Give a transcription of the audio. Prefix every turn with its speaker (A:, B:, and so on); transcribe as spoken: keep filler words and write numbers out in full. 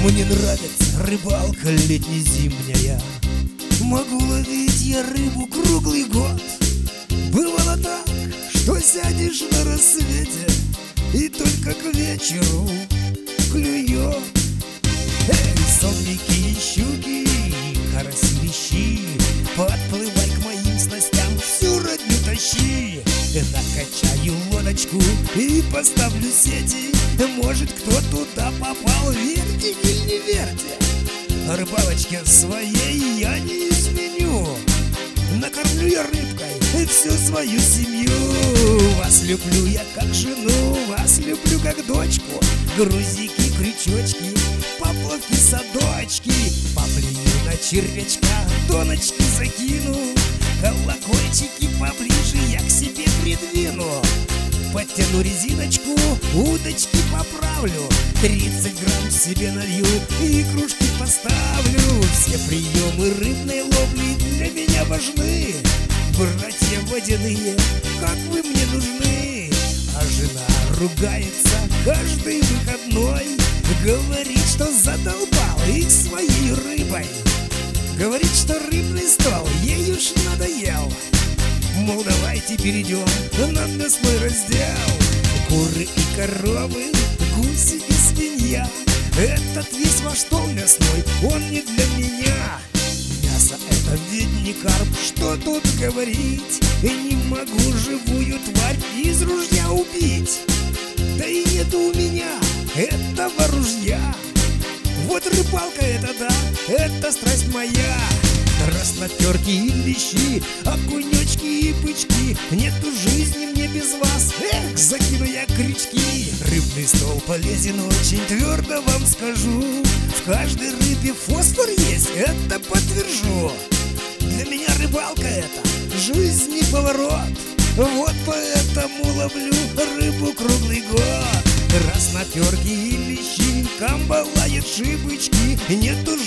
A: Мне нравится рыбалка летне-зимняя. Могу ловить я рыбу круглый год. Бывало так, что сядешь на рассвете и только к вечеру клюет. Эй, сомики и щуки, караси, лещи, подплывай к моим снастям, всю родню тащи. Накачаю лодочку и поставлю сети. Может, кто туда попал, верьте или не верьте, рыбалочке своей я не изменю. Накормлю я рыбкой всю свою семью. Вас люблю я как жену, вас люблю как дочку. Грузики, крючочки, поплавки, садочки. Поплюю на червячка, доночки закину. Колокольчики поближе я к себе придвину. Подтяну резиночку, удочки поправлю. Тридцать грамм себе налью и кружки поставлю. Все приемы рыбной ловли для меня важны. Братья водяные, как вы мне нужны. А жена ругается каждый выходной. Говорит, что задолбал их своей рыбой. Говорит, что рыбный стол ей уж надоел. Мол, давайте перейдем на мясной раздел. Куры и коровы, гуси и свинья. Этот весь ваш стол мясной, он не для меня. Мясо это ведь не карп, что тут говорить. И не могу живую тварь из ружья убить. Да и нету у меня этого ружья. Вот рыбалка это да, это страсть моя. Красноперки и лещи, окунечки и бычки. Нету жизни мне без вас, эх, закину я крючки. Рыбный стол полезен очень, твердо вам скажу. В каждой рыбе фосфор есть, это подтвержу. Для меня рыбалка это жизнь и поворот. Вот поэтому ловлю рыбу круглый год. Красноперки и лещи, камбала и шибычки. Нету